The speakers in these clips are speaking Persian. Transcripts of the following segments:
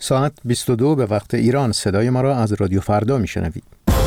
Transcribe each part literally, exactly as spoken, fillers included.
ساعت بیست و دو به وقت ایران. صدای ما را از رادیو فردا میشنوید.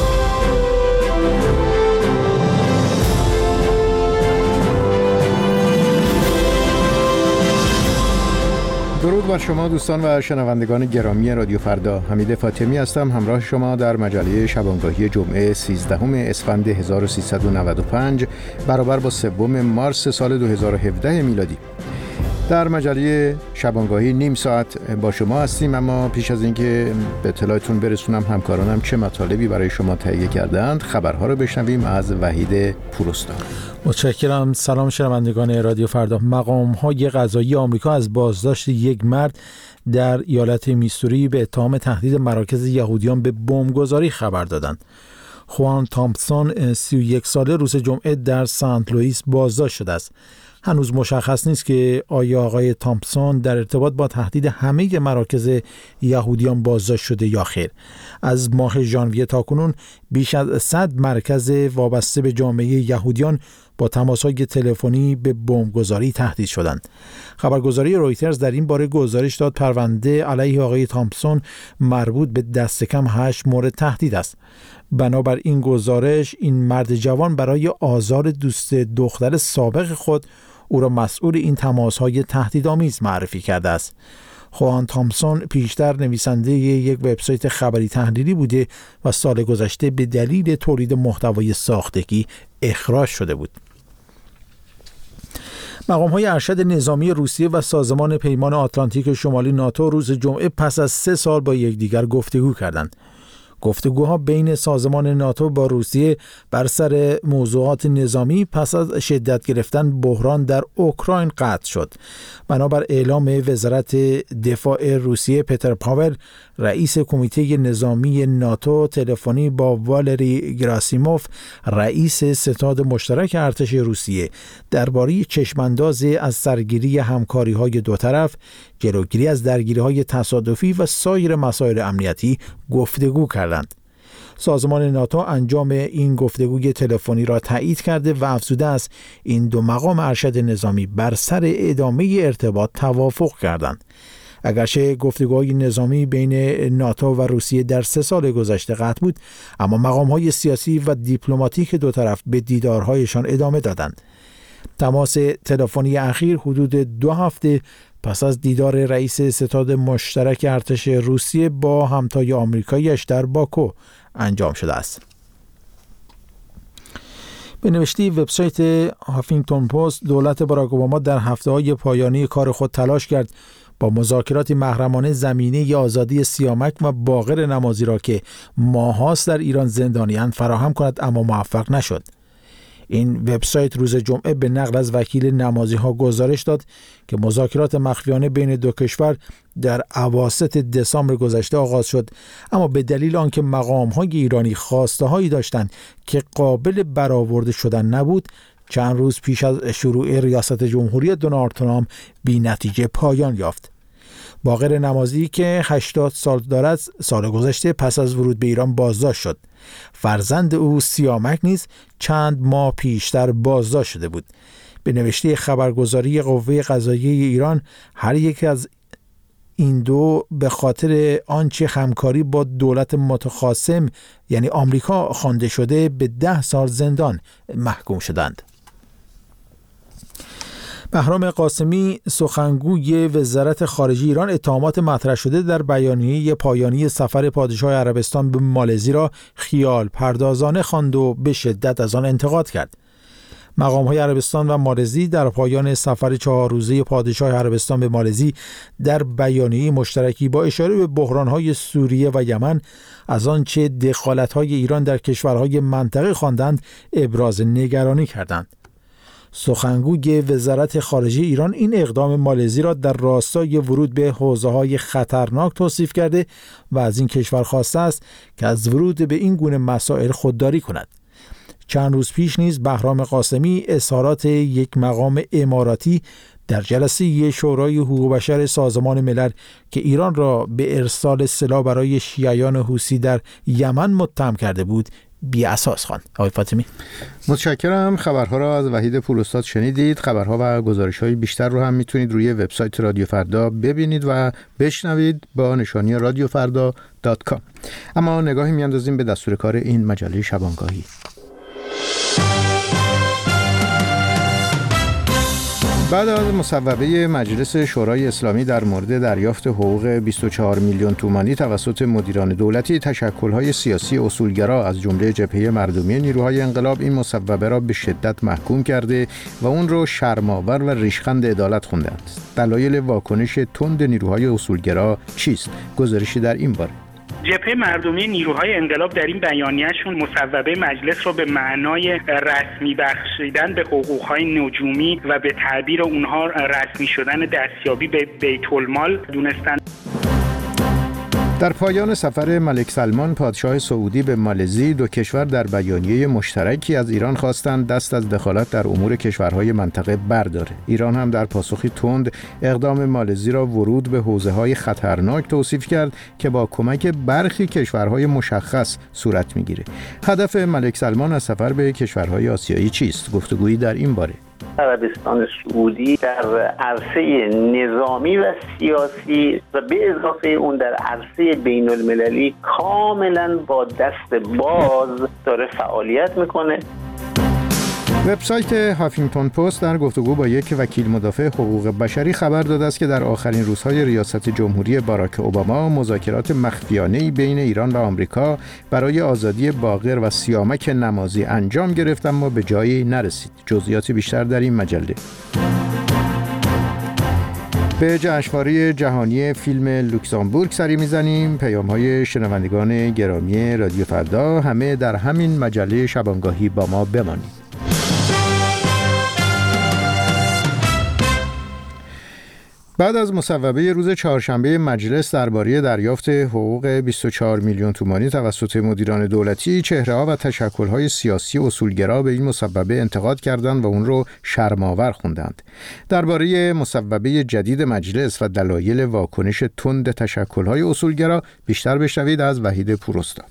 درود بر شما دوستان و شنوندگان گرامی رادیو فردا. حمید فاطمی هستم، همراه شما در مجله شبانگاهی جمعه سیزدهم اسفند هزار و سیصد و نود و پنج برابر با سوم مارس سال دو هزار و هفده میلادی. در مجله شبانگاهی نیم ساعت با شما هستیم، اما پیش از اینکه به اطلاعتون برسونم همکارانم چه مطالبی برای شما تهیه کردند، خبرها رو بشنویم از وحید پوروستان. متشکرم. سلام شنوندگان رادیو فردا. مقام‌های قضایی آمریکا از بازداشت یک مرد در ایالت میسوری به اتهام تهدید مراکز یهودیان به بمبگذاری خبر دادند. خوان تامپسون سی و یک ساله روز جمعه در سنت لوئیس بازداشت شده است. هنوز مشخص نیست که آیا آقای تامپسون در ارتباط با تهدید همه مراکز یهودیان بازداشت شده یا خیر. از ماه ژانویه تا کنون بیش از صد مرکز وابسته به جامعه یهودیان با تماس‌های تلفنی به بمبگذاری تهدید شدند. خبرگزاری رویترز در این باره گزارش داد پرونده علیه آقای تامپسون مربوط به دست کم هشت مورد تهدید است. بنابر این گزارش این مرد جوان برای آزار دوست دختر سابق خود او را مسئول این تماس‌های تهدیدآمیز معرفی کرده است. خوان تامپسون پیشتر نویسنده یک وبسایت خبری تحلیلی بوده و سال گذشته به دلیل تولید محتوای ساختگی اخراج شده بود. مقام‌های ارشد نظامی روسیه و سازمان پیمان آتلانتیک شمالی ناتو روز جمعه پس از سه سال با یکدیگر گفتگو کردند. گفتگوها بین سازمان ناتو با روسیه بر سر موضوعات نظامی پس از شدت گرفتن بحران در اوکراین قطع شد. بنابر اعلام وزارت دفاع روسیه، پتر پاول، رئیس کمیته نظامی ناتو، تلفنی با والری گراسیموف، رئیس ستاد مشترک ارتش روسیه، درباره چشمانداز از سرگیری همکاری‌های دو طرف، جلوگیری از درگیری‌های تصادفی و سایر مسائل امنیتی گفتگو کردند. سازمان ناتو انجام این گفتگوی تلفنی را تایید کرده و افزوده است این دو مقام ارشد نظامی بر سر ادامه ارتباط توافق کردند. اگرچه گفتگوهای نظامی بین ناتو و روسیه در سه سال گذشته قطع بود، اما مقام‌های سیاسی و دیپلماتیک دو طرف به دیدارهایشان ادامه دادند. تماس تلفنی اخیر حدود دو هفته پس از دیدار رئیس ستاد مشترک ارتش روسیه با همتای آمریکایی‌اش در باکو انجام شده است. به نوشته وبسایت هافینگتون پست، دولت باراک اوباما در هفته‌های پایانی کار خود تلاش کرد با مذاکرات محرمانه زمینه آزادی سیامک و باقر نمازی را که ماهاست در ایران زندانی‌اند فراهم کند، اما موفق نشد. این وبسایت روز جمعه به نقل از وکیل نمازی ها گزارش داد که مذاکرات مخفیانه بین دو کشور در اواسط دسامبر گذشته آغاز شد، اما به دلیل آنکه مقام های ایرانی خواسته هایی داشتند که قابل برآورده شدن نبود، چند روز پیش از شروع ریاست جمهوری دونالد ترامپ بی نتیجه پایان یافت. باقر نمازی که هشتاد سال دارد سال گذشته پس از ورود به ایران بازداشت شد. فرزند او سیامک نیز چند ماه پیشتر بازداشت شده بود. به نوشته خبرگزاری قوه قضاییه ایران، هر یک از این دو به خاطر آنچه همکاری با دولت متخاصم یعنی آمریکا خوانده شده به ده سال زندان محکوم شدند. بهرام قاسمی، سخنگوی وزارت خارجه ایران، اتهامات مطرح شده در بیانیه پایانی سفر پادشاه عربستان به مالزی را خیال پردازانه خواند و به شدت از آن انتقاد کرد. مقام‌های عربستان و مالزی در پایان سفر چهار روزه پادشاه عربستان به مالزی در بیانیه مشترکی با اشاره به بحران‌های سوریه و یمن از آنچه دخالت‌های ایران در کشورهای منطقه خواندند ابراز نگرانی کردند. سخنگوی وزارت خارجه ایران این اقدام مالزی را در راستای ورود به حوزه‌های خطرناک توصیف کرده و از این کشور خواسته است که از ورود به این گونه مسائل خودداری کند. چند روز پیش نیز بهرام قاسمی اظهارات یک مقام اماراتی در جلسه شورای حقوق بشر سازمان ملل که ایران را به ارسال سلاح برای شیعیان حوثی در یمن متهم کرده بود بی اساس خواند. آقای فاطمی، متشکرم. خبرها را از وحید پوراستاد شنیدید. خبرها و گزارش‌های بیشتر رو هم میتونید روی وبسایت رادیو فردا ببینید و بشنوید با نشانی رادیو فردا دات کام. اما نگاهی میاندازیم به دستور کار این مجله شبانگاهی. بعد از مصوبه مجلس شورای اسلامی در مورد دریافت حقوق بیست و چهار میلیون تومانی توسط مدیران دولتی، تشکل‌های سیاسی اصولگرا از جمله جبهه مردمی نیروهای انقلاب این مصوبه را به شدت محکوم کرده و اون رو شرم‌آور و ریشخند عدالت خوندند. دلایل واکنش تند نیروهای اصولگرا چیست؟ گزارشی در این باره. جبهه مردمی نیروهای انقلاب در این بیانیه‌شون مصوبه مجلس رو به معنای رسمی بخشیدن به حقوق‌های نجومی و به تعبیر اونها رسمی شدن دستیابی به بیت المال دونستن. در پایان سفر ملک سلمان پادشاه سعودی به مالزی، دو کشور در بیانیه مشترکی از ایران خواستند دست از دخالت در امور کشورهای منطقه برداره. ایران هم در پاسخی تند اقدام مالزی را ورود به حوزه‌های خطرناک توصیف کرد که با کمک برخی کشورهای مشخص صورت می‌گیره. هدف ملک سلمان از سفر به کشورهای آسیایی چیست؟ گفتگویی در این باره. عربستان سعودی در عرصه نظامی و سیاسی و به اضافه اون در عرصه بین المللی کاملا با دست باز داره فعالیت میکنه. وبسایت هافینگتون پست در گفتگو با یک وکیل مدافع حقوق بشری خبر داده است که در آخرین روزهای ریاست جمهوری باراک اوباما مذاکرات مخفیانه‌ای بین ایران و آمریکا برای آزادی باقر و سیامک نمازی انجام گرفت اما به جایی نرسید. جزئیات بیشتر در این مجله. به جشنواره جهانی فیلم لوکزامبورگ سری میزنیم. پیام‌های شنوندگان گرامی رادیو فردا همه در همین مجله شبانگاهی با ما بمانید. بعد از مصوبه روز چهارشنبه مجلس درباره دریافت حقوق بیست و چهار میلیون تومانی توسط مدیران دولتی، چهره‌ها و تشکل‌های سیاسی اصولگرا به این مصوبه انتقاد کردند و اون رو شرم‌آور خوندند. درباره مصوبه جدید مجلس و دلایل واکنش تند تشکل‌های اصولگرا بیشتر بشنوید از وحید پوراستاد.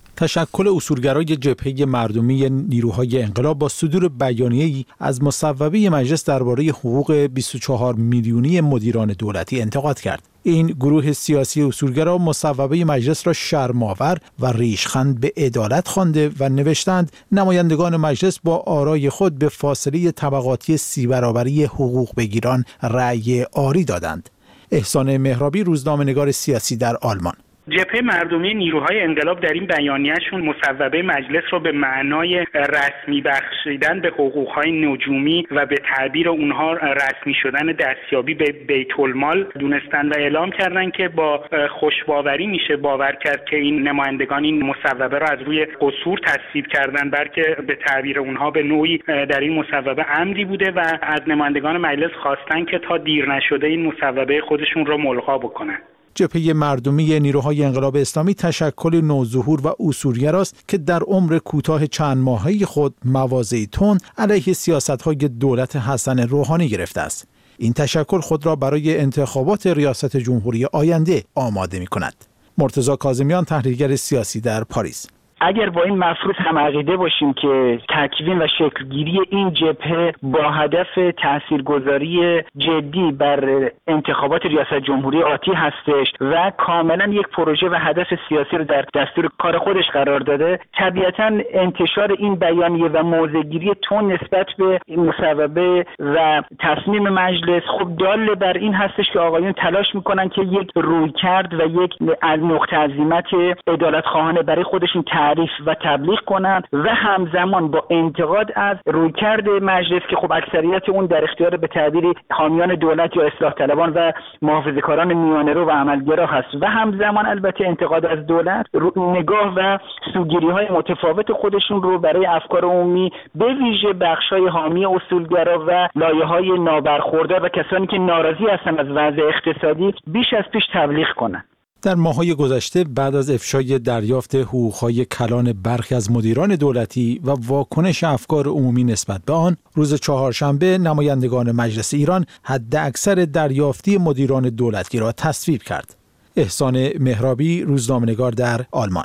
تشکل اصولگرای جبهه مردمی نیروهای انقلاب با صدور بیانیه‌ای از مصوبه مجلس درباره حقوق بیست و چهار میلیونی مدیران دولتی انتقاد کرد. این گروه سیاسی اصولگرا مصوبه مجلس را شرم‌آور و ریشخند به عدالت خوانده و نوشتند نمایندگان مجلس با آرای خود به فاصله طبقاتی سی برابری حقوق بگیران رأی آری دادند. احسان مهرابی، روزنامه‌نگار سیاسی در آلمان. جبهه مردمی نیروهای انقلاب در این بیانیه‌شون مصوبه مجلس رو به معنای رسمی بخشیدن به حقوق‌های نجومی و به تعبیر اونها رسمی شدن دستیابی به بیت المال دونستن و اعلام کردن که با خوشباوری میشه باور کرد که این نمایندگان این مصوبه را از روی قصور تصویب کردن، بلکه به تعبیر اونها به نوعی در این مصوبه عمدی بوده و از نمایندگان مجلس خواستن که تا دیر نشده این مصوبه خودشون رو ملغا بکنن. جبهه مردمی نیروهای انقلاب اسلامی تشکل نوظهور و اصولگراست که در عمر کوتاه چند ماهه خود مواضعی تند علیه سیاست‌های دولت حسن روحانی گرفته است. این تشکل خود را برای انتخابات ریاست جمهوری آینده آماده می‌کند. مرتضی کاظمیان، تحلیلگر سیاسی در پاریس: اگر با این مفروض هم عقیده باشیم که تکوین و شکلگیری این جبهه با هدف تاثیرگذاری جدی بر انتخابات ریاست جمهوری آتی هستش و کاملا یک پروژه و هدف سیاسی رو در دستور کار خودش قرار داده، طبیعتا انتشار این بیانیه و موضع‌گیری تون نسبت به این مصوبه و تصمیم مجلس خب دال بر این هستش که آقایون تلاش میکنن که یک رویکرد و یک نقطه عزیمت عدالت‌خواهانه برای خودشون تعریف و تبلیغ کنند و همزمان با انتقاد از رویکرد مجلس که خب اکثریت اون در اختیار به تعبیری حامیان دولت یا اصلاح طلبان و محافظه‌کاران میانه‌رو و عملگرا هست و همزمان البته انتقاد از دولت نگاه و سوگیری‌های متفاوت خودشون رو برای افکار عمومی به ویژه بخش‌های حامی اصولگرا و لایه‌های نابرخوردار و کسانی که ناراضی هستن از وضع اقتصادی بیش از پیش تبلیغ کنند. در ماه‌های گذشته بعد از افشای دریافت حقوق‌های کلان برخی از مدیران دولتی و واکنش افکار عمومی نسبت به آن، روز چهارشنبه نمایندگان مجلس ایران حداکثر دریافتی مدیران دولتی را تصویب کرد. احسان مهرابی، روزنامه‌نگار در آلمان: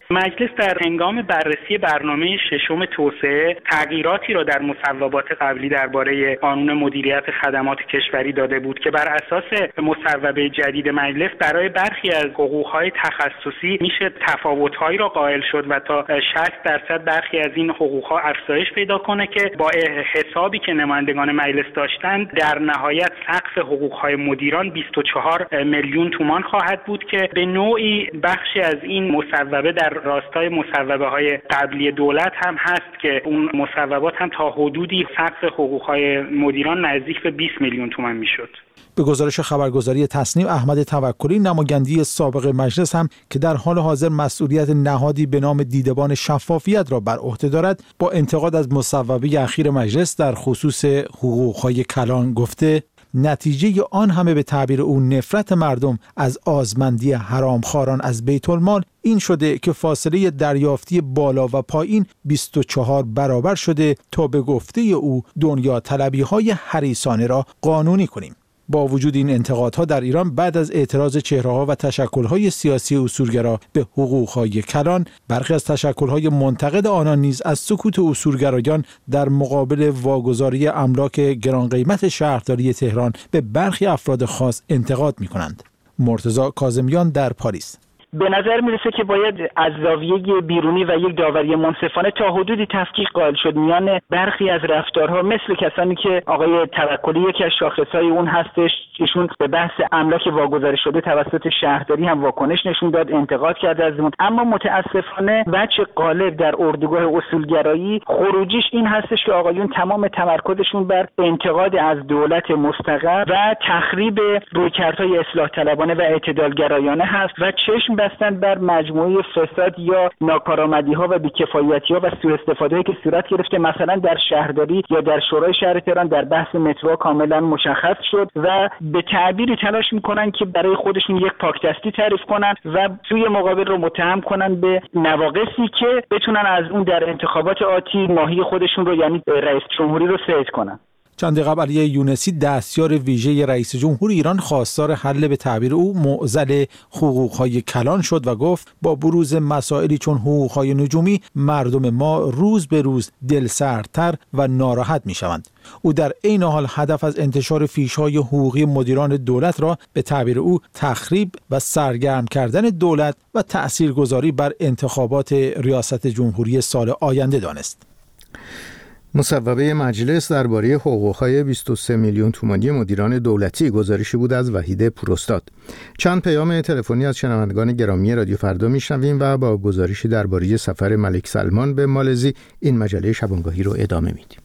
مجلس در هنگام بررسی برنامه ششم توسعه تغییراتی را در مصوبات قبلی درباره قانون مدیریت خدمات کشوری داده بود که بر اساس مصوبه جدید مجلس برای برخی از حقوق‌های تخصصی میشه تفاوت‌هایی را قائل شد و تا شصت درصد برخی از این حقوق‌ها افزایش پیدا کنه که با حسابی که نمایندگان مجلس داشتند در نهایت سقف حقوق‌های مدیران بیست و چهار میلیون تومان خواهد بود که به نوعی بخشی از این مصوبه در راستای مصوبه‌های قبلی دولت هم هست که اون مصوبات هم تا حدودی سقف حقوق‌های مدیران نزدیک به بیست میلیون تومان میشد. به گزارش خبرگزاری تصنیم، احمد توکلی نمایندگی سابق مجلس هم که در حال حاضر مسئولیت نهادی به نام دیدبان شفافیت را بر عهده دارد، با انتقاد از مصوبه اخیر مجلس در خصوص حقوق‌های کلان گفته نتیجه آن همه به تعبیر او نفرت مردم از آزمندی حرامخواران از بیت المال این شده که فاصله دریافتی بالا و پایین بیست و چهار برابر شده تا به گفته او دنیا طلبی های حریصانه را قانونی کنیم. با وجود این انتقادها در ایران بعد از اعتراض چهره‌ها و تشکل‌های سیاسی اصولگرا به حقوق‌های کلان، برخی از تشکل‌های منتقد آنان نیز از سکوت اصولگرایان در مقابل واگذاری املاک گران قیمت شهرداری تهران به برخی افراد خاص انتقاد می‌کنند. مرتضی کاظمیان در پاریس. به نظر میرسه که باید از زاویه بیرونی و یک داوری منصفانه تا حدودی تفکیک قائل شد میان برخی از رفتارها، مثل کسانی که آقای توکلی یکی از شاخصهای اون هستش، ایشون به بحث املاک واگذاری شده توسط شهرداری هم واکنش نشون داد، انتقاد کرده از اون. اما متاسفانه وجه غالب در اردوگاه اصولگرایی خروجیش این هستش که آقایون تمام تمرکزشون بر انتقاد از دولت مستقر و تخریب رویکردهای اصلاح طلبانه و اعتدالگرایانه هست و چشم بستن بر مجموعه فساد یا ناکارآمدی‌ها و بی‌کفایتی‌ها و سوء استفاده‌ای که صورت گرفته، مثلا در شهرداری یا در شورای شهر تهران در بحث مترو کاملا مشخص شد و به تعبیری تلاش میکنن که برای خودشون یک پاکدستی تعریف کنن و سوی مقابل رو متهم کنن به نواقصی که بتونن از اون در انتخابات آتی ماهی خودشون رو، یعنی رئیس جمهوری رو صید کنن. چند قبل علی یونسی دستیار ویژه رئیس جمهور ایران خواستار حل به تعبیر او معضل حقوق‌های کلان شد و گفت با بروز مسائلی چون حقوق‌های نجومی مردم ما روز به روز دلسردتر و ناراحت می‌شوند. او در عین حال هدف از انتشار فیش‌های حقوقی مدیران دولت را به تعبیر او تخریب و سرگرم کردن دولت و تأثیرگذاری بر انتخابات ریاست جمهوری سال آینده دانست. مصوبه مجلس درباره حقوق‌های بیست و سه میلیون تومانی مدیران دولتی گزارشی بود از وحید پوراستاد. چند پیام تلفنی از شنوندگان گرامی رادیو فردا میشنویم و با گزارشی درباره سفر ملک سلمان به مالزی این مجله شبانگاهی رو ادامه میدیم.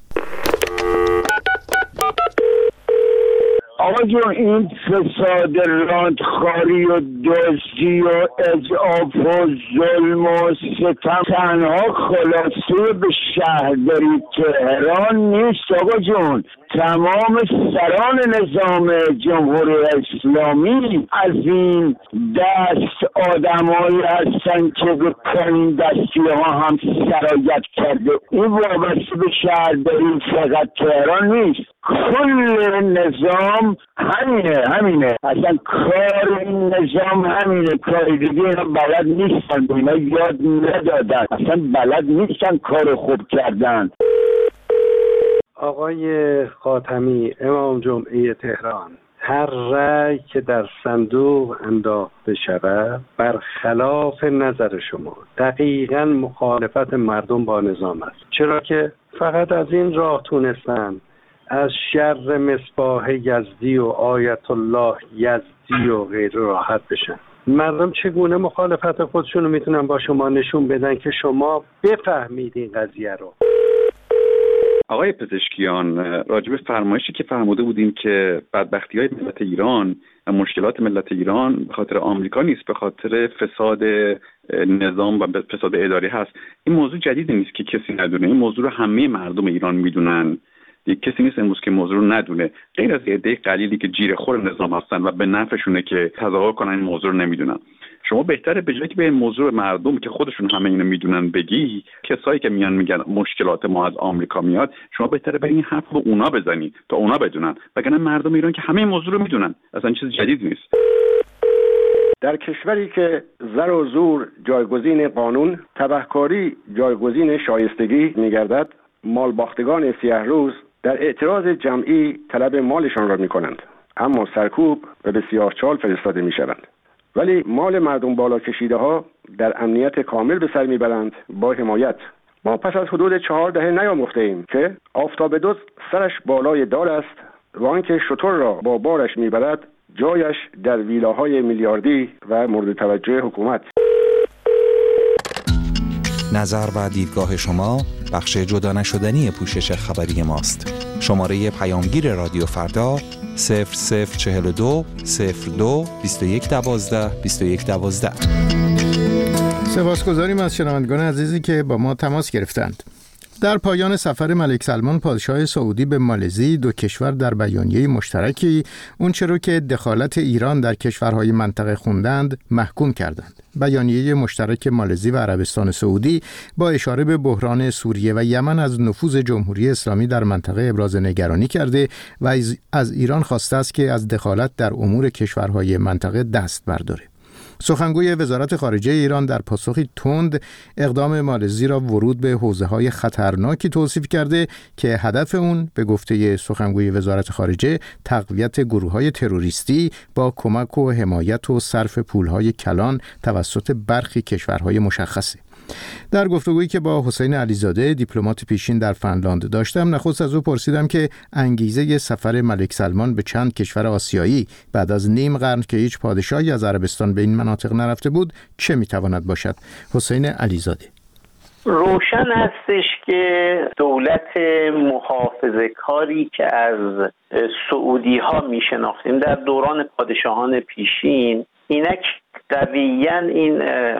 آقا جون، این فساد راندخاری و دزدی و اضعاف و ظلم و ستم تنها خلاصه به شهرداری تهران نیست آقا جون. تمام سران نظام جمهوری اسلامی از این دست آدمایی هستن که به کنین دستی ها هم سرایت کرده. این وابسته به شهرداری فقط تهران نیست، کل نظام همینه همینه اصلا کار این نظام همینه. کار دیگه اینا بلد نیستن، اینا یاد ندادن، اصلا بلد نیستن کار خوب کردن. آقای خاتمی، امام جمعه تهران، هر رأی که در صندوق انداخته شود برخلاف نظر شما دقیقاً مخالفت مردم با نظام است، چرا که فقط از این راه تونستن از شر مصباح یزدی و آیت الله یزدی و غیر راحت بشن. مردم چگونه مخالفت خودشونو میتونن با شما نشون بدن که شما بفهمید این قضیه رو؟ آقای پزشکیان، راجب فرمایشی که فرموده بودیم که بدبختی‌های ملت ایران و مشکلات ملت ایران به خاطر آمریکا نیست، به خاطر فساد نظام و فساد اداری هست، این موضوع جدیدی نیست که کسی ندونه. این موضوع رو همه مردم ایران میدونن. یک کسی نیست امروز که موضوع رو ندونه، غیر از عده قلیلی که جیره‌خور نظام هستن و به نفعشونه که تظاهر کنن این موضوع رو نمیدونن. شما بهتره به جایی که به این موضوع مردم که خودشون همه اینو میدونن بگی، کسایی که میان میگن مشکلات ما از آمریکا میاد، شما بهتره به این حرف به اونا بزنی تا اونا بدونن، وگرنه مردم ایران که همه این موضوع رو میدونن، اصلا چیز جدید نیست. در کشوری که زر و زور جایگزین قانون، تبهکاری جایگزین شایستگی می‌گردد، مالباختگان سیاه روز در اعتراض جمعی طلب مالشان را می‌کنند، اما سرکوب و به سیاهچال فرستاده می‌شوند. ولی مال مردم بالا کشیده ها در امنیت کامل به سر میبرند با حمایت. ما پس از حدود چهار دهه نیاموخته ایم که آفتاب دزد سرش بالای دار است و آنکه شتر را با بارش میبرد جایش در ویلاهای میلیاردی و مورد توجه حکومت. نظر و دیدگاه شما بخش جدا نشدنی پوشش خبری ماست. شماره پیامگیر رادیو فردا صفر صفر چهل و دو صفر دو بیست و یک دوازده بیست و یک دوازده. سپاسگزاریم از شنوندگان عزیزی که با ما تماس گرفتند. در پایان سفر ملک سلمان پادشاه سعودی به مالزی، دو کشور در بیانیه مشترکی اونچه رو که دخالت ایران در کشورهای منطقه خوندند محکوم کردند. بیانیه مشترک مالزی و عربستان سعودی با اشاره به بحران سوریه و یمن از نفوذ جمهوری اسلامی در منطقه ابراز نگرانی کرده و از ایران خواسته است که از دخالت در امور کشورهای منطقه دست برداره. سخنگوی وزارت خارجه ایران در پاسخی تند اقدام مالزی را ورود به حوزه‌های خطرناکی توصیف کرده که هدف اون به گفته سخنگوی وزارت خارجه تقویت گروه‌های تروریستی با کمک و حمایت و صرف پول‌های کلان توسط برخی کشورهای مشخصه. در گفتگویی که با حسین علیزاده دیپلمات پیشین در فنلاند داشتم، نخست از او پرسیدم که انگیزه سفر ملک سلمان به چند کشور آسیایی بعد از نیم قرن که هیچ پادشاهی از عربستان به این مناطق نرفته بود چه میتواند باشد؟ حسین علیزاده: روشن هستش که دولت محافظه‌کاری که از سعودی ها میشناختیم در دوران پادشاهان پیشین، اینک قویاً این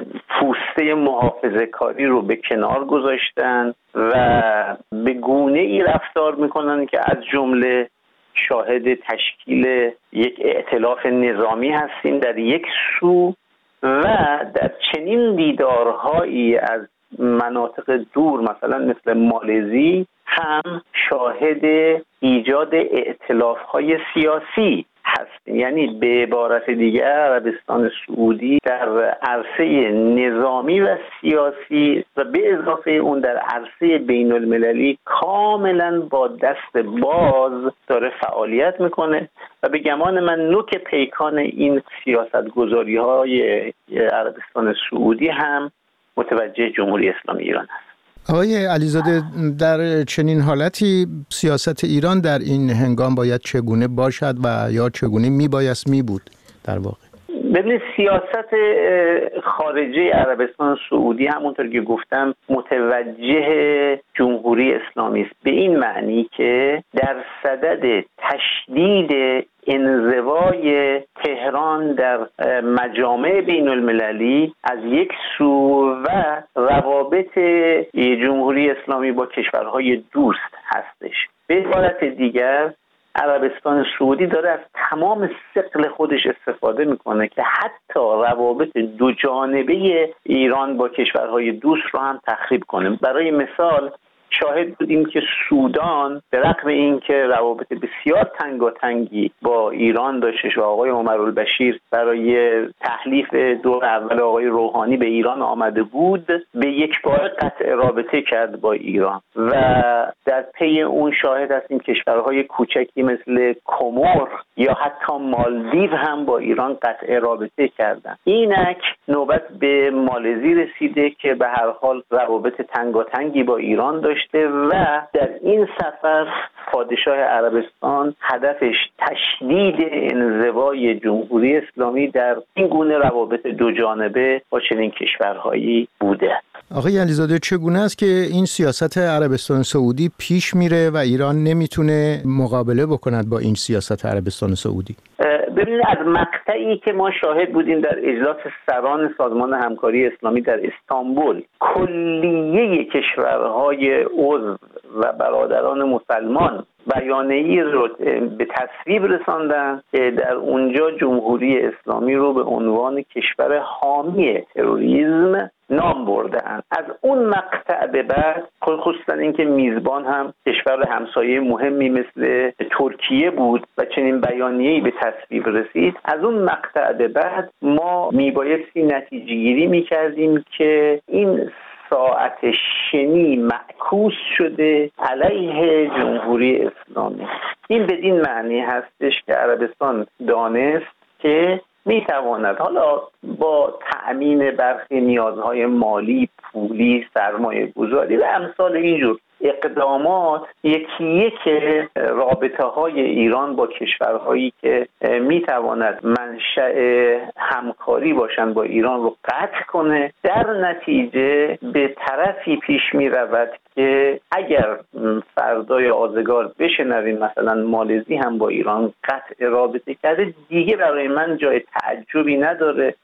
پوسته محافظه‌کاری رو به کنار گذاشتن و به گونه ای رفتار میکنن که از جمله شاهد تشکیل یک ائتلاف نظامی هستیم در یک سو و در چنین دیدارهایی از مناطق دور مثلا مثل مالزی هم شاهد ایجاد ائتلاف‌های سیاسی هستیم. یعنی به عبارت دیگر عربستان سعودی در عرصه نظامی و سیاسی و به اضافه اون در عرصه بین المللی کاملا با دست باز داره فعالیت میکنه و به گمان من نوک پیکان این سیاستگذاری های عربستان سعودی هم متوجه جمهوری اسلامی ایران است. آقای علیزاده، در چنین حالتی سیاست ایران در این هنگام باید چگونه باشد و یا چگونه میبایست میبود در واقع؟ ببینید، سیاست خارجه عربستان سعودی همونطور که گفتم متوجه جمهوری اسلامی است، به این معنی که در صدد تشدید انزوای تهران در مجامع بین المللی از یک سو و روابط جمهوری اسلامی با کشورهای دوست هستش. به عبارت دیگر عربستان سعودی داره از تمام ثقل خودش استفاده میکنه که حتی روابط دو جانبه ایران با کشورهای دوست رو هم تخریب کنه. برای مثال شاهد بودیم که سودان به رغم اینکه روابط بسیار تنگاتنگی با ایران داشتش و آقای عمرالبشیر برای تحلیف دور اول آقای روحانی به ایران آمده بود، به یک بار قطع رابطه کرد با ایران و در پی اون شاهد هستیم کشورهای کوچکی مثل کومور یا حتی مالدیو هم با ایران قطع رابطه کردن. اینک نوبت به مالزی رسیده که به هر حال روابط تنگاتنگی با ایران داشت و در این سفر پادشاه عربستان هدفش تشدید انزوای جمهوری اسلامی در این گونه روابط دو جانبه با چنین کشورهایی بوده. آقای علیزاده، چگونه است که این سیاست عربستان سعودی پیش میره و ایران نمیتونه مقابله بکند با این سیاست عربستان سعودی؟ ببینید، از مقطعی که ما شاهد بودیم در اجلاس سران سازمان همکاری اسلامی در استانبول، کلیه کشورهای عضو و برادران مسلمان بیانیه‌ای رو به تصویب رساندن که در اونجا جمهوری اسلامی رو به عنوان کشور حامی تروریسم نام بردن. از اون مقطع به بعد خصوصا اینکه میزبان هم کشور همسایه مهمی مثل ترکیه بود و چنین بیانیه‌ای به تصویب رسید، از اون مقطع به بعد ما میبایستی نتیجه گیری میکردیم که این ساعت شنی معکوس شده علیه جمهوری اسلامی. این بدین معنی هستش که عربستان دانست که میتواند حالا با تأمین برخی نیازهای مالی، پولی، سرمایه گذاری و امثال اینجور اقدامات یکی یک رابطه های ایران با کشورهایی که میتواند منشأ همکاری باشند با ایران رو قطع کنه. در نتیجه به طرفی پیش می رود که اگر فردای آزگار بشنویم مثلا مالزی هم با ایران قطع رابطه کرده، دیگه برای من جای تعجبی نداره.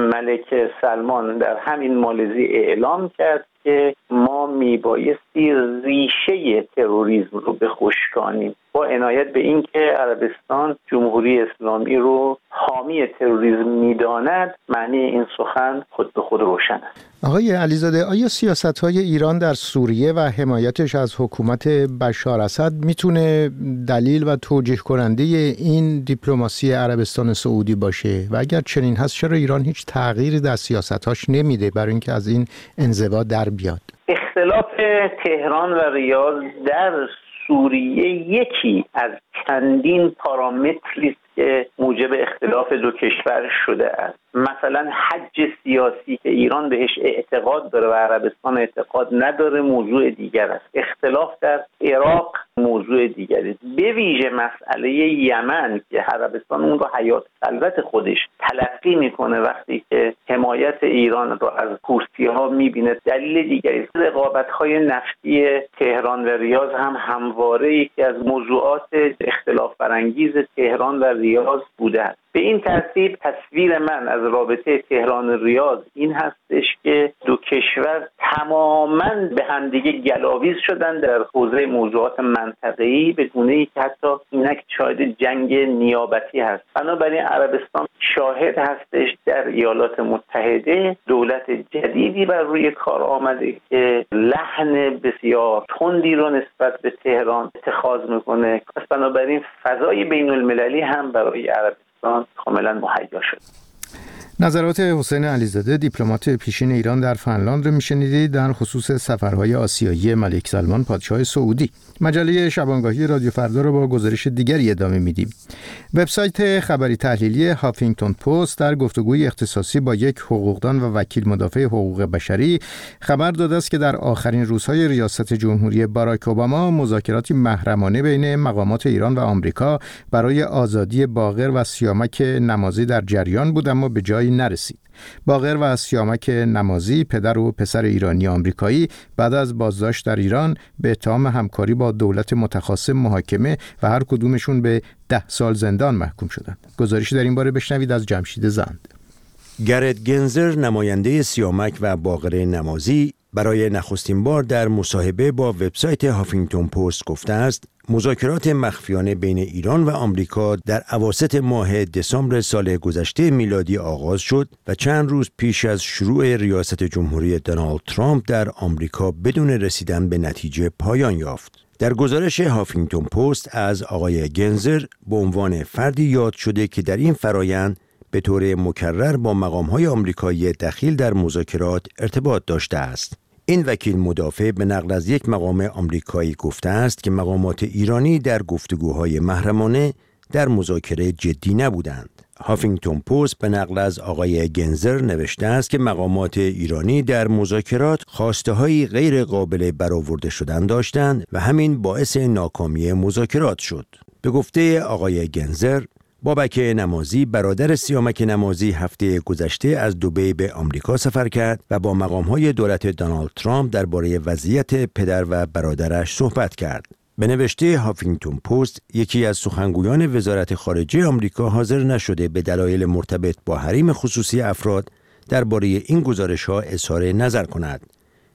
ملک سلمان در همین مالزی اعلام کرد که ما میبایستی ریشه تروریسم رو بخشکانیم، با عنایت به این که عربستان جمهوری اسلامی رو حامی تروریسم میداند. معنی این سخن خود به خود روشن است. آقای علیزاده، آیا سیاست‌های ایران در سوریه و حمایتش از حکومت بشار اسد میتونه دلیل و توجیه کننده این دیپلماسی عربستان سعودی باشه؟ و اگر چنین هست چرا ایران هیچ تغییری در سیاست‌هاش نمیده برای اینکه از این انزوا در بیاد؟ اختلاف تهران و ریاض در سوریه یکی از چندین پارامتری است که موجب اختلاف دو کشور شده است. مثلا حج سیاسی که ایران بهش اعتقاد داره و عربستان اعتقاد نداره موضوع دیگر است. اختلاف در عراق موضوع دیگری است. به ویژه مسئله یمن که عربستان اون رو حیات ثروت خودش تلقی میکنه وقتی که حمایت ایران رو از حوثی‌ها میبینه دلیل دیگری است. رقابت‌های نفتی تهران و ریاض هم همواره یکی از موضوعات اختلاف برانگیز تهران و ریاض بوده است. به این ترتیب تصویر من از رابطه تهران ریاض این هستش که دو کشور تماماً به همدیگه گلاویز شدن در حوزه موضوعات منطقه‌ای به گونه‌ای که حتی اینک شاهد جنگ نیابتی هست. بنابراین عربستان شاهد هستش در ایالات متحده دولت جدیدی بر روی کار آمده که لحن بسیار تندی رو نسبت به تهران اتخاذ میکنه. پس بنابراین فضای بین المللی هم برای عربستان کاملا مهیا شد. نظرات حسین علیزاده دیپلمات پیشین ایران در فنلاند رو میشنیدید در خصوص سفرهای آسیایی ملک سلمان پادشاه سعودی. مجله شبانگاهی رادیو فردا رو با گزارش دیگری ادامه میدیم. وبسایت خبری تحلیلی هافینگتون پست در گفتگوی اختصاصی با یک حقوقدان و وکیل مدافع حقوق بشری خبر داده است که در آخرین روزهای ریاست جمهوری باراک اوباما مذاکراتی محرمانه بین مقامات ایران و آمریکا برای آزادی باقر و سیامک نمازی در جریان بود، اما به جایی نرسید. باقر و سیامک نمازی پدر و پسر ایرانی آمریکایی بعد از بازداشت در ایران به اتهام همکاری با دولت متخاصم محاکمه و هر کدومشون به ده سال زندان محکوم شدند. گزارشی در این باره بشنوید از جمشید زند. گرت گنزر نماینده سیامک و باقر نمازی برای نخستین بار در مصاحبه با وبسایت هافینگتون پست گفته است مذاکرات مخفیانه بین ایران و آمریکا در اواسط ماه دسامبر سال گذشته میلادی آغاز شد و چند روز پیش از شروع ریاست جمهوری دونالد ترامپ در آمریکا بدون رسیدن به نتیجه پایان یافت. در گزارش هافینگتون پست از آقای گنزر به عنوان فردی یاد شده که در این فرایند به طور مکرر با مقام‌های آمریکایی دخیل در مذاکرات ارتباط داشته است. این وکیل مدافع به نقل از یک مقام آمریکایی گفته است که مقامات ایرانی در گفتگوهای محرمانه در مذاکره جدی نبودند. هافینگتون پست به نقل از آقای گنزر نوشته است که مقامات ایرانی در مذاکرات خواسته‌های غیر قابل برآورده شدن داشتند و همین باعث ناکامی مذاکرات شد. به گفته آقای گنزر، بابک نمازی برادر سیامک نمازی هفته گذشته از دبی به آمریکا سفر کرد و با مقام‌های دولت دونالد ترامپ درباره وضعیت پدر و برادرش صحبت کرد. به نوشته هافینگتون پست، یکی از سخنگویان وزارت خارجه آمریکا حاضر نشده به دلایل مرتبط با حریم خصوصی افراد درباره این گزارش‌ها اظهار نظر کند.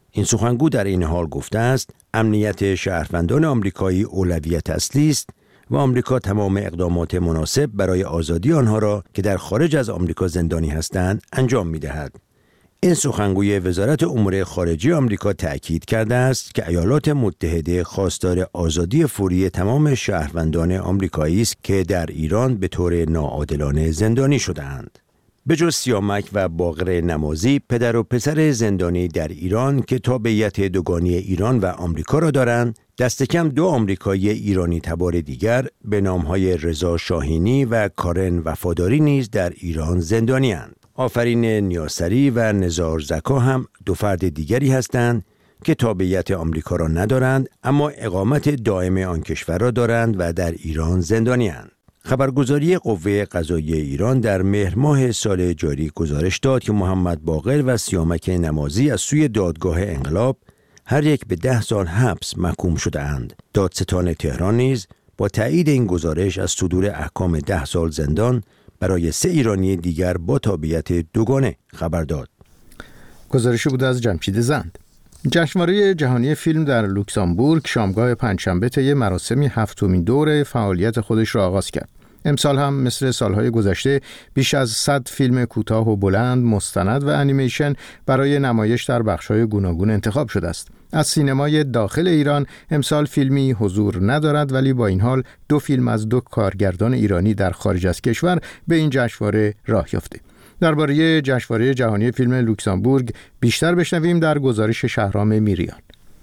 این سخنگو در این حال گفته است امنیت شهروندان آمریکایی اولویت اصلی است و آمریکا تمام اقدامات مناسب برای آزادی آنها را که در خارج از آمریکا زندانی هستند انجام می‌دهد. این سخنگوی وزارت امور خارجه آمریکا تأکید کرده است که ایالات متحده خواستار آزادی فوری تمام شهروندان آمریکایی است که در ایران به طور ناعادلانه زندانی شده‌اند. به جز سیامک و باقر نمازی، پدر و پسر زندانی در ایران که تابعیت دوگانی ایران و آمریکا را دارند، دست کم دو آمریکایی ایرانی تبار دیگر به نام‌های رضا شاهینی و کارن وفاداری نیز در ایران زندانی اند. آفرین نیاسری و نزار زکا هم دو فرد دیگری هستند که تابعیت آمریکا را ندارند اما اقامت دائم آن کشور را دارند و در ایران زندانی اند. خبرگزاری قوه قضاییه ایران در مهر ماه سال جاری گزارش داد که محمد باقر و سیامک نمازی از سوی دادگاه انقلاب هر یک به ده سال حبس محکوم شده اند. دادستان تهران نیز با تایید این گزارش از صدور احکام ده سال زندان برای سه ایرانی دیگر با تابعیت دوگانه خبر داد. گزارشی بود از جمشید زند. جشنواره جهانی فیلم در لوکزامبورگ شامگاه پنجشنبه طی مراسمی هفتمین دور فعالیت خودش را آغاز کرد. امسال هم مثل سالهای گذشته بیش از صد فیلم کوتاه و بلند، مستند و انیمیشن برای نمایش در بخش‌های گوناگون انتخاب شده است. از سینمای داخل ایران امسال فیلمی حضور ندارد، ولی با این حال دو فیلم از دو کارگردان ایرانی در خارج از کشور به این جشنواره راه یافته. درباره جشنواره جهانی فیلم لوکزامبورگ بیشتر بشنویم در گزارش شهرام میریان.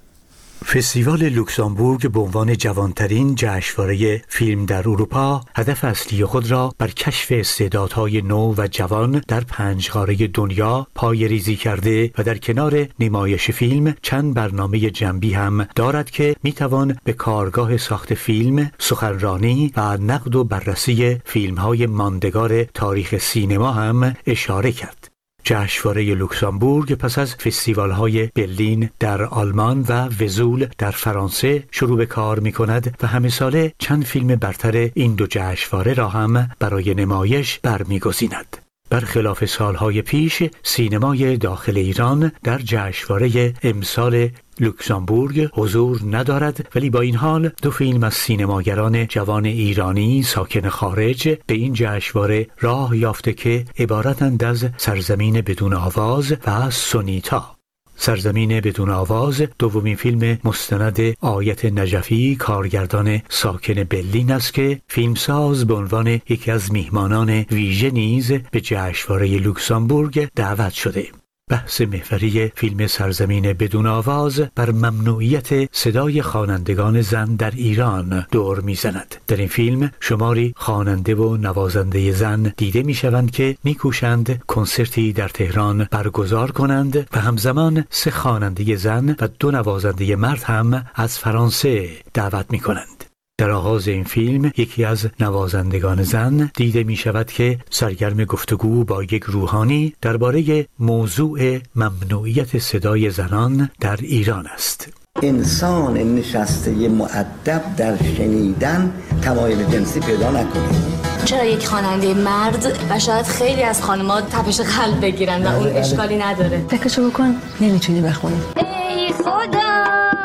فستیوال لوکزامبورگ به عنوان جوانترین جشنواره فیلم در اروپا هدف اصلی خود را بر کشف استعدادهای نو و جوان در پنج قاره دنیا پایه‌ریزی کرده و در کنار نمایش فیلم چند برنامه جنبی هم دارد که میتوان به کارگاه ساخت فیلم، سخنرانی و نقد و بررسی فیلم‌های ماندگار تاریخ سینما هم اشاره کرد. جشنواره لوکزامبورگ پس از فستیوال‌های برلین در آلمان و وزول در فرانسه شروع به کار می‌کند و همه ساله چند فیلم برتر این دو جشنواره را هم برای نمایش برمی‌گزیند. برخلاف سالهای پیش، سینمای داخل ایران در جشنواره امسال لوکزامبورگ حضور ندارد، ولی با این حال دو فیلم از سینماگران جوان ایرانی ساکن خارج به این جشنواره راه یافته که عبارتند از سرزمین بدون آواز و سونیتا. سرزمین بدون آواز دومین فیلم مستند آیت نجفی، کارگردان ساکن برلین است که فیلمساز به عنوان یکی از میهمانان ویژه نیز به جشنواره لوکزامبورگ دعوت شده. بحث محوری فیلم سرزمین بدون آواز بر ممنوعیت صدای خوانندگان زن در ایران دور میزند. در این فیلم شماری خواننده و نوازنده زن دیده میشوند که میکوشند کنسرتی در تهران برگزار کنند و همزمان سه خواننده زن و دو نوازنده مرد هم از فرانسه دعوت میکنند. در آغاز این فیلم یکی از نوازندگان زن دیده می شود که سرگرم گفتگو با یک روحانی درباره موضوع ممنوعیت صدای زنان در ایران است. انسان نشسته مؤدب در شنیدن تمایل جنسی پیدا نکنه. چرا یک خواننده مرد و شاید خیلی از خانم‌ها تپش قلب بگیرن و اون اشکالی نداره؟ فکرشو بکن نمیتونی بخونی. ای خدا،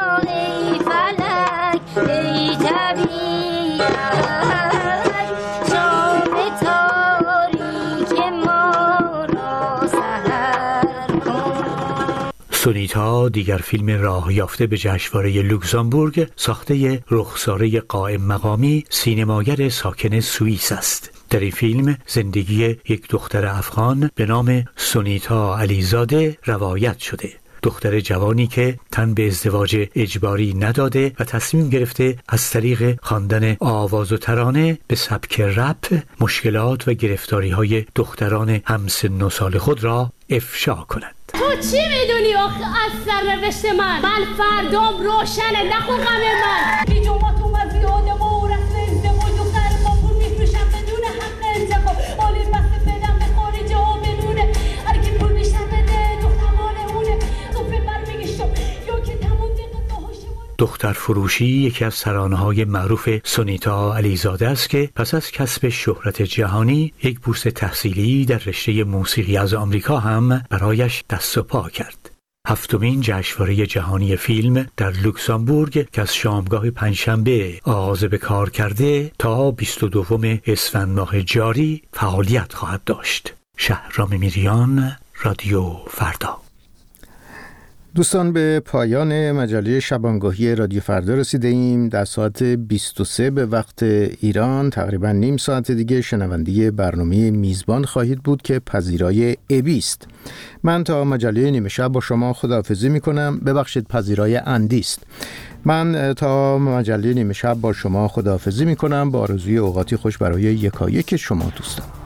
ای فلک، ای طبیعت، شام تاریک ما را سحر کن. سونیتا دیگر فیلم راه یافته به جشنواره لوکزامبورگ ساخته رخساره قائم مقامی سینماگر ساکن سوئیس است. در این فیلم زندگی یک دختر افغان به نام سونیتا علیزاده روایت شده. دختر جوانی که تن به ازدواج اجباری نداده و تصمیم گرفته از طریق خواندن آواز و ترانه به سبک رپ مشکلات و گرفتاری‌های دختران همسن و سال خود را افشا کند. تو چی میدونی آخه از سرنوشت من؟ من فردام روشنه، نخون غم من. هیچ اومد اومد زیاده ما و رسم ازدواج دختر ما پول میفروشم بدون حق انتخاب. آلی بسته بدم به خارج ها بدونه هر کی پول بیشتر بده دختر مال اونه. تو ببر میگی شو یا که تمون دیگه هاشمون. دختر فروشی یکی از ترانه‌های معروف سونیتا علیزاده است که پس از کسب شهرت جهانی یک بورس تحصیلی در رشته موسیقی از آمریکا هم برایش دست و پا کرد. هفتمین جشنواره جهانی فیلم در لوکزامبورگ که از شامگاه پنجشنبه آغاز به کار کرده تا بیست و دوم اسفند ماه جاری فعالیت خواهد داشت. شهرام میریان، رادیو فردا. دوستان، به پایان مجله شبانگاهی رادیو فردا رسیده ایم. در ساعت بیست و سه به وقت ایران، تقریبا نیم ساعت دیگه شنونده برنامه میزبان خواهید بود که پذیرای ابی است. من تا مجله نیمه شب با شما خداحافظی میکنم. ببخشید، پذیرای اندی است. من تا مجله نیمه شب با شما خداحافظی میکنم با آرزوی اوقاتی خوش برای یکایک شما دوستان.